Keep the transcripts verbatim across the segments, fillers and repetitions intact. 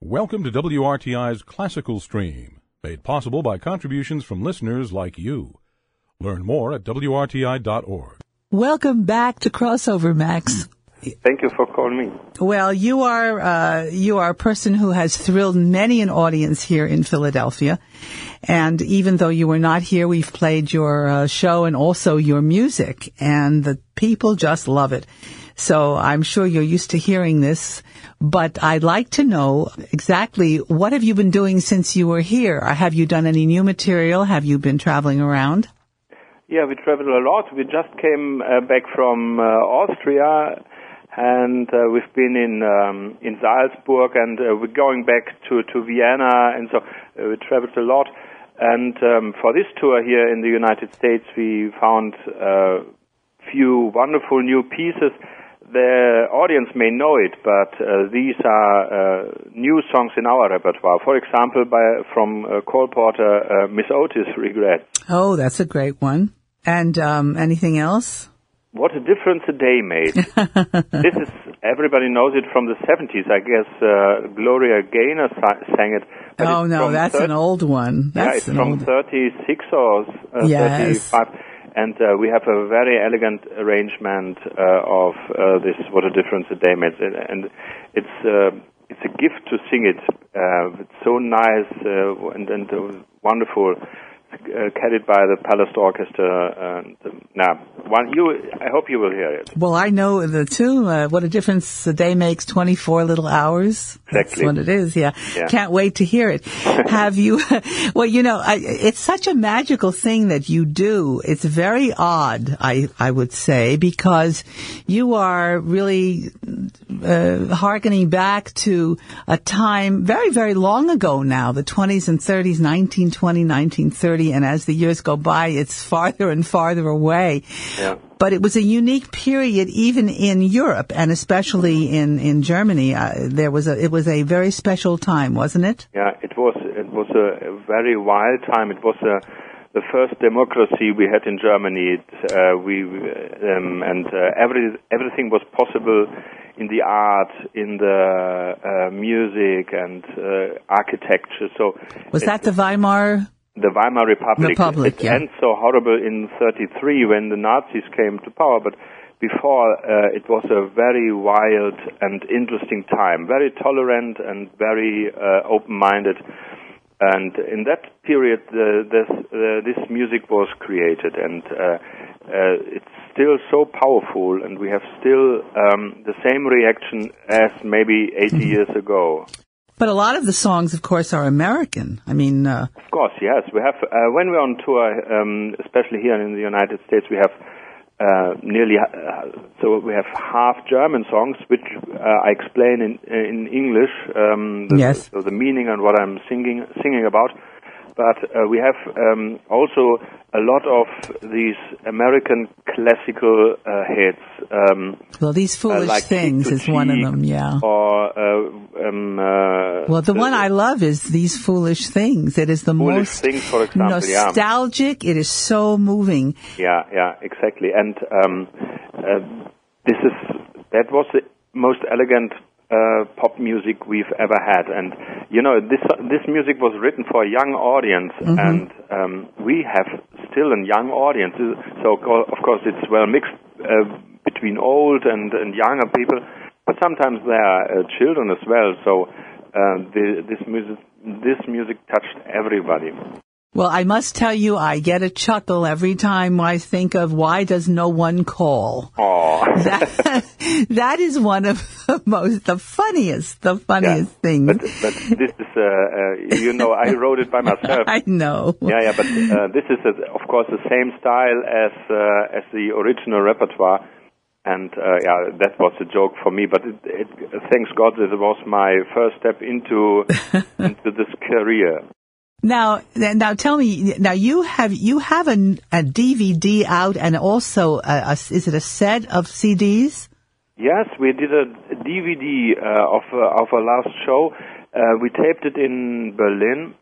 Welcome to W R T I's Classical Stream, made possible by contributions from listeners like you. Learn more at W R T I dot org. Welcome back to Crossover, Max. Thank you for calling me. Well, you are uh, you are a person who has thrilled many an audience here in Philadelphia, and even though you were not here, we've played your uh, show and also your music, and the people just love it. So I'm sure you're used to hearing this, but I'd like to know exactly what have you been doing since you were here? Have you done any new material? Have you been traveling around? Yeah, we traveled a lot. We just came uh, back from uh, Austria, and uh, we've been in um, in Salzburg, and uh, we're going back to, to Vienna, and so uh, we traveled a lot. And um, for this tour here in the United States, we found a uh, few wonderful new pieces. The audience may know it, but uh, these are uh, new songs in our repertoire. For example, by from uh, Cole Porter, uh, Miss Otis Regrets. Oh, that's a great one. And um, anything else? What a difference a day made. This is, everybody knows it from the seventies. I guess uh, Gloria Gaynor sang it. But oh, no, that's thirty, an old one. That's yeah, it's an from old... thirty-six or uh, yes. thirty-five. And uh, we have a very elegant arrangement uh, of uh, this "What a Difference a Day Makes," and it's uh, it's a gift to sing it. Uh, it's so nice uh, and, and uh, wonderful, uh, carried by the Palace Orchestra. And uh, now, one you, I hope you will hear it. Well, I know the tune. Uh, "What a Difference a Day Makes," twenty-four little hours. Exactly. That's what it is. Yeah. yeah. Can't wait to hear it. Have you? Well, you know, I, it's such a magical thing that you do. It's very odd, I I would say, because you are really uh, hearkening back to a time very, very long ago now, the twenties and thirties, nineteen twenty, nineteen thirty, and as the years go by, it's farther and farther away. Yeah. But it was a unique period, even in Europe, and especially in in Germany. Uh, there was a it was a very special time, wasn't it? Yeah, it was. It was a, a very wild time. It was a, the first democracy we had in Germany. It, uh, we um, and uh, every everything was possible in the art, in the uh, music, and uh, architecture. So was that the Weimar? The Weimar Republic. Republic it yeah. ends so horrible in thirty-three when the Nazis came to power, but before uh, it was a very wild and interesting time, very tolerant and very uh, open-minded. And in that period, uh, this uh, this music was created, and uh, uh, it's still so powerful, and we have still um, the same reaction as maybe eighty years ago. But a lot of the songs, of course, are American. I mean... Uh... Of course, yes. We have, uh, when we're on tour, um, especially here in the United States, we have uh, nearly, uh, so we have half German songs, which uh, I explain in in English, um, the, yes. so the meaning and what I'm singing singing about. But uh, we have um, also a lot of these American classical uh, hits. Um, well, These Foolish uh, like Things is one of them, yeah. Or uh, um, uh, well, the, the one I love is These Foolish Things. It is the foolish most things, for example, nostalgic. Yeah. It is so moving. Yeah, yeah, exactly. And um, uh, this is that was the most elegant Uh, pop music we've ever had, and you know this this music was written for a young audience, mm-hmm. and um, we have still a young audience. So of course it's well mixed uh, between old and, and younger people, but sometimes there are uh, children as well. So uh, the, this music this music touched everybody. Well, I must tell you, I get a chuckle every time I think of Why Does No One Call? Aww. That, that is one of the most, the funniest, the funniest yeah, things. But, but this is, uh, uh, you know, I wrote it by myself. I know. Yeah, yeah, but uh, this is, uh, of course, the same style as uh, as the original repertoire. And, uh, yeah, that was a joke for me, but it, it, thanks God that it was my first step into into this career. Now, now tell me. Now you have you have a, a D V D out, and also a, a, is it a set of C Ds? Yes, we did a D V D uh, of uh, of our last show. Uh, we taped it in Berlin,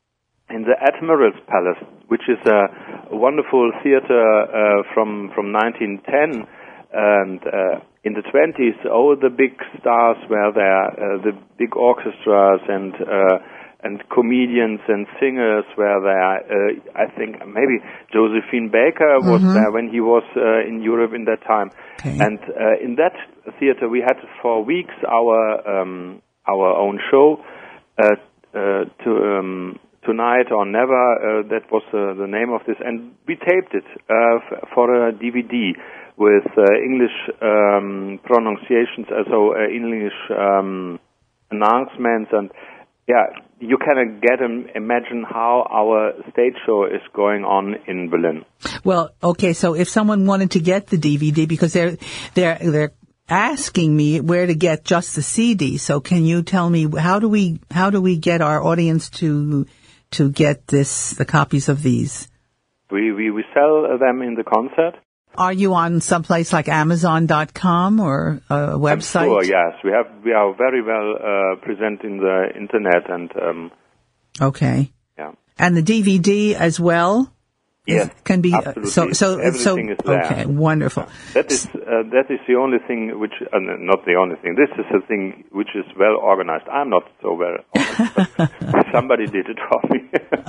in the Admiral's Palace, which is a wonderful theater uh, from from nineteen ten, and uh, in the twenties, all the big stars were there, uh, the big orchestras and uh, and comedians and singers were there. Uh, I think maybe Josephine Baker was mm-hmm. there when he was uh, in Europe in that time. Okay. And uh, in that theater, we had for weeks our um, our own show. Uh, uh, to um, Tonight or Never, uh, that was uh, the name of this, and we taped it uh, f- for a D V D with uh, English um, pronunciations, also uh, English um, announcements, and yeah, you can uh, get um, imagine how our stage show is going on in Berlin. Well, okay, so if someone wanted to get the D V D, because they're they're they're asking me where to get just the C D, so can you tell me how do we how do we get our audience to to get this the copies of these? We we we sell them in the concert. Are you on someplace like Amazon dot com or a website? I'm sure, yes. We have we are very well uh, present in the internet and. Um, okay. Yeah. And the D V D as well. Yes, can be absolutely. so so Everything so is there. okay, wonderful. That is uh, that is the only thing which uh, not the only thing. This is the thing which is well organized. I'm not so well organized, but somebody did it for me.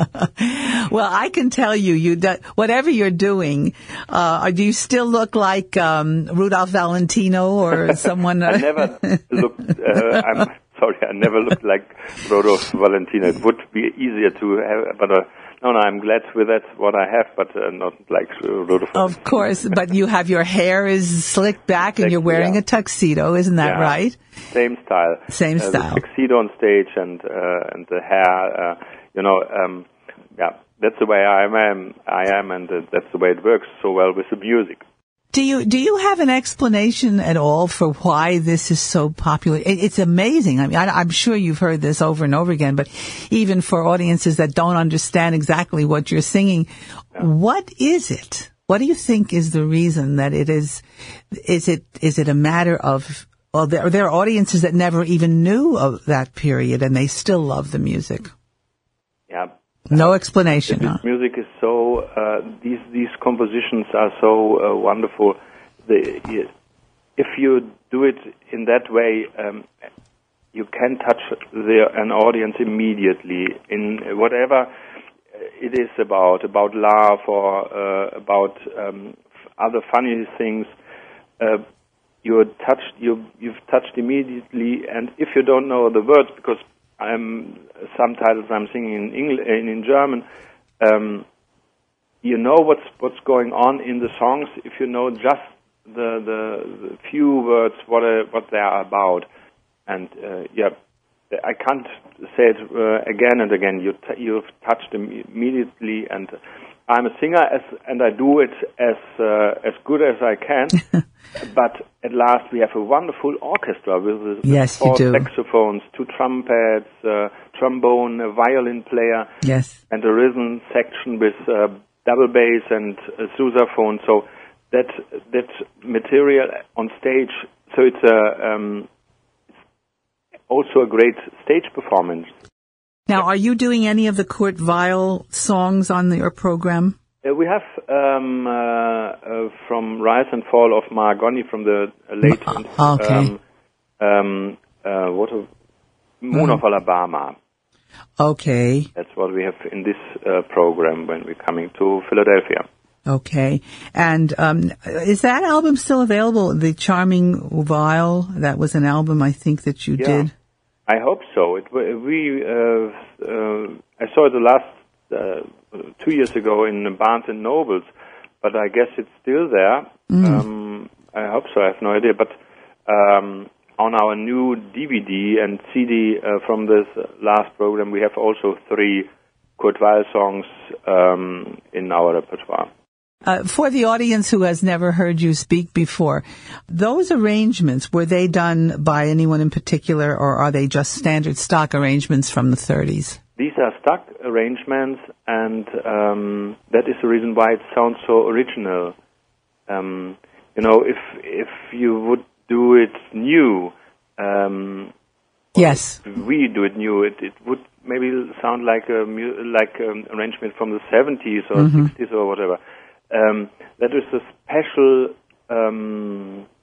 Well, I can tell you, you do, whatever you're doing, uh, do you still look like um, Rudolph Valentino or someone? I never looked. Uh, I'm sorry, I never looked like Rudolph Valentino. It would be easier to have, but. Uh, No, no, I'm glad with that, what I have, but uh, not like uh, Rudolph. Of course, but you have your hair is slicked back and you're wearing yeah. a tuxedo, isn't that yeah. right? Same style. Same uh, style. The tuxedo on stage and uh, and the hair, uh, you know, um, yeah, that's the way I am, I am, and uh, that's the way it works so well with the music. Do you do you have an explanation at all for why this is so popular? It, it's amazing. I mean, I, I'm sure you've heard this over and over again, but even for audiences that don't understand exactly what you're singing, yeah. What is it? What do you think is the reason that it is? Is it is it a matter of? Well, there, there are audiences that never even knew of that period, and they still love the music. Yeah. No explanation. This huh? music is so, uh, these these compositions are so uh, wonderful. The, if you do it in that way, um, you can touch the, an audience immediately in whatever it is about, about love or uh, about um, other funny things. Uh, you're touched, you, you've touched immediately, and if you don't know the words, because I'm sometimes I'm singing in English, in German. Um, you know what's what's going on in the songs if you know just the the, the few words what uh, what they are about. And uh, yeah, I can't say it uh, again and again. You t- you've touched them immediately, and I'm a singer, as and I do it as uh, as good as I can. But at last, we have a wonderful orchestra with, with yes, four you do. saxophones, two trumpets, uh, trombone, a violin player, yes, and a rhythm section with uh, double bass and a sousaphone. So that that material on stage. So it's a um, also a great stage performance. Now, are you doing any of the Kurt Weill songs on the, your program? Uh, we have um, uh, uh, from Rise and Fall of Mahagoni from the late uh, okay. um, um, uh, what a, Moon mm. of Alabama. Okay. That's what we have in this uh, program when we're coming to Philadelphia. Okay. And um, is that album still available? The Charming Weill, that was an album I think that you yeah, did. I hope so. It we uh, uh, I saw it the last uh, two years ago in Barnes and Nobles, but I guess it's still there. Mm. Um, I hope so. I have no idea. But um, on our new D V D and C D uh, from this last program, we have also three Kurt Weill songs um, in our repertoire. Uh, for the audience who has never heard you speak before, those arrangements, were they done by anyone in particular, or are they just standard stock arrangements from the thirties? These are stock arrangements, and um, that is the reason why it sounds so original. Um, you know, if if you would do it new, um, yes, if we do it new, it, it would maybe sound like a mu- like an arrangement from the seventies or mm-hmm. sixties or whatever. Um, that is a special um,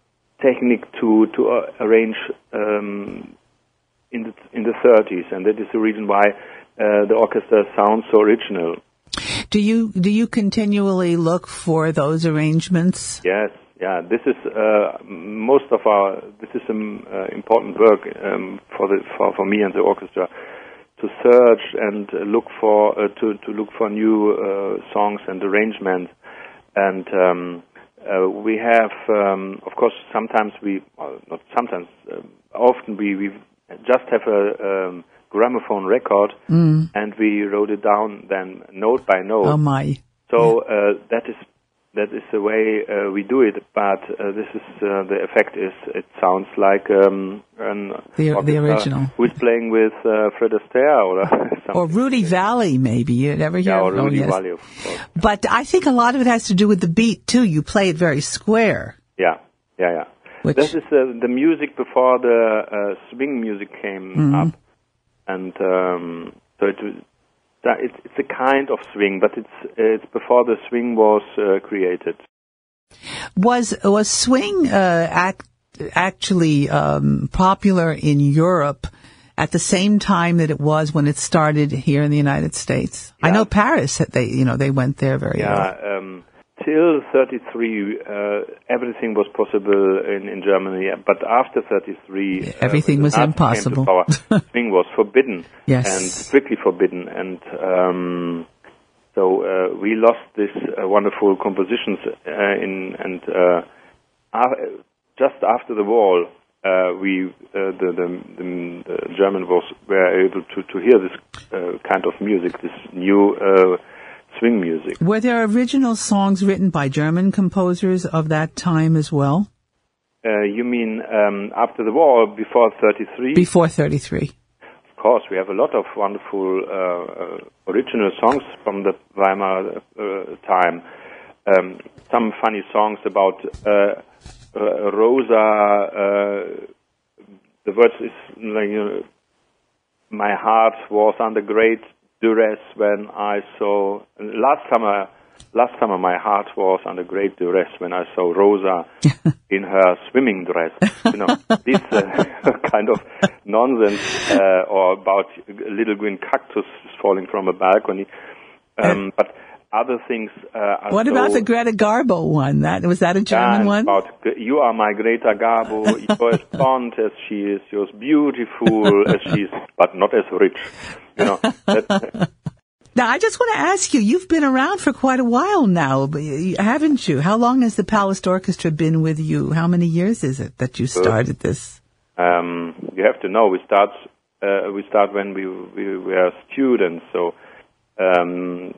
technique to to uh, arrange um, in the in the thirties, and that is the reason why uh, the orchestra sounds so original. Do you do you continually look for those arrangements? Yes, yeah. This is uh, most of our. This is an uh, important work um, for the for, for me and the orchestra, to search and uh, look for uh, to to look for new uh, songs and arrangements, and um, uh, we have um, of course sometimes we uh, not sometimes uh, often we we just have a um, gramophone record mm. and we wrote it down then note by note. Oh my! So uh, that is that is the way uh, we do it, but uh, this is uh, the effect is it sounds like um, an the, the original who's playing with uh, Fred Astaire or something. Or Rudy Valley, maybe you ever hear? Yeah, or Rudy oh, yes. Valley, of course. But I think a lot of it has to do with the beat too. You play it very square. Yeah, yeah, yeah. Which, this is uh, the music before the uh, swing music came mm-hmm. up, and um, so it. That it's, it's a kind of swing, but it's it's before the swing was uh, created. Was was swing uh, act, actually um, popular in Europe at the same time that it was when it started here in the United States? Yeah. I know Paris. They you know they went there very yeah. early. Um, till thirty-three, uh, everything was possible in, in Germany, but after thirty-three, everything uh, was impossible. Power, swing was forbidden, yes, and strictly forbidden, and um, so uh, we lost these uh, wonderful compositions uh, in and uh, uh, just after the war. Uh, we uh, the, the, the the German was were able to to hear this uh, kind of music, this new. Uh, swing music. Were there original songs written by German composers of that time as well? Uh, you mean um, after the war, before thirty-three? Before thirty-three. Of course, we have a lot of wonderful uh, uh, original songs from the Weimar uh, time. Um, some funny songs about uh, uh, Rosa. Uh, the words is like, you know, my heart was under great duress when I saw last summer. Last summer, my heart was under great duress when I saw Rosa in her swimming dress. You know, this uh, kind of nonsense, uh, or about a little green cactus falling from a balcony. Um, but other things. Uh, are what so about the Greta Garbo one? That was that a German yeah, one? About you are my Greta Garbo. You're as blonde as she is. You're as beautiful as she is, but not as rich. You know. That, now, I just want to ask you, you've been around for quite a while now, haven't you? How long has the Palast Orchestra been with you? How many years is it that you started this? Um, you have to know, we start uh, we start when we, we were students, so um,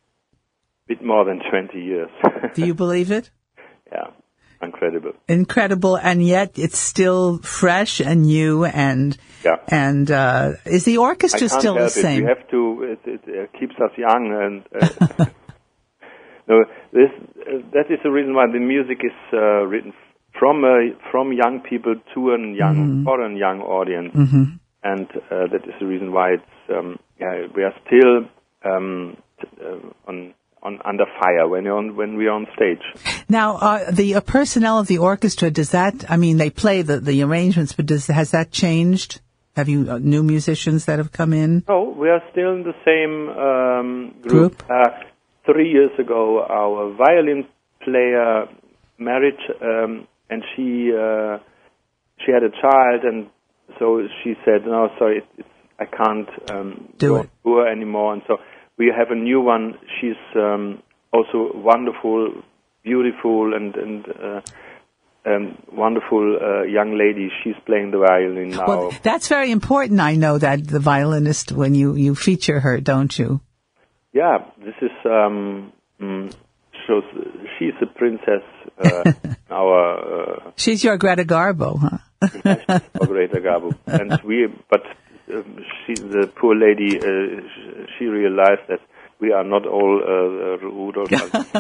a bit more than twenty years. Do you believe it? Yeah. Incredible. Incredible, and yet it's still fresh and new, and yeah. and uh, is the orchestra I can't still help the same? It. We have to. It, it, it keeps us young, and uh, no, this uh, that is the reason why the music is uh, written from uh, from young people to a young mm-hmm. for a young audience, mm-hmm. and uh, that is the reason why it's um, yeah we are still um, t- uh, on. On, under fire when you're on, when we're on stage. Now, uh, the uh, personnel of the orchestra, does that, I mean, they play the, the arrangements, but does, has that changed? Have you uh, new musicians that have come in? No, we are still in the same um, Group? group. Uh, three years ago, our violin player married, um, and she uh, she had a child, and so she said, no, sorry, it, it's, I can't um, do go it. on tour anymore, and so we have a new one. She's um, also wonderful, beautiful, and and uh, um, wonderful uh, young lady. She's playing the violin now. Well, that's very important. I know that the violinist when you, you feature her, don't you? Yeah, this is um, mm, shows she's a princess. Uh, our uh, she's your Greta Garbo, huh? Yes, our Greta Garbo, and we but. Um, she, the poor lady, uh, she realized that we are not all uh, Rudolf.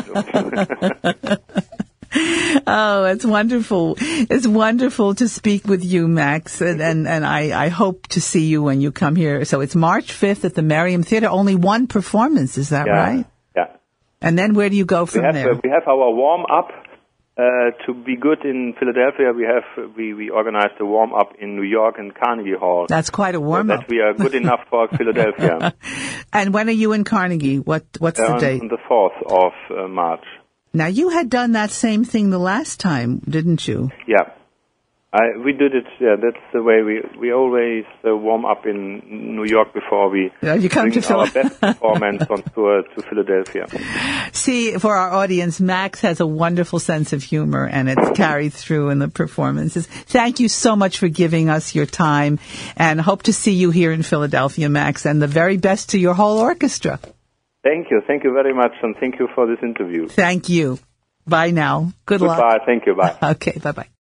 Oh, it's wonderful. It's wonderful to speak with you, Max, and, and, and I, I hope to see you when you come here. So it's March fifth at the Merriam Theatre. Only one performance, is that yeah, right? Yeah. And then where do you go from we have, there? Uh, we have our warm-up Uh, to be good in Philadelphia, we have we, we organized a warm up in New York and Carnegie Hall. That's quite a warm so up. That we are good enough for Philadelphia. And when are you in Carnegie? What what's uh, the on, date? On the fourth of uh, March. Now you had done that same thing the last time, didn't you? Yeah. I, we did it, yeah, that's the way we, we always uh, warm up in New York before we yeah, you come bring to our best performance on tour to Philadelphia. See, for our audience, Max has a wonderful sense of humor and it's carried through in the performances. Thank you so much for giving us your time and hope to see you here in Philadelphia, Max, and the very best to your whole orchestra. Thank you. Thank you very much and thank you for this interview. Thank you. Bye now. Good Goodbye. luck. Thank you. Bye. Okay, bye-bye.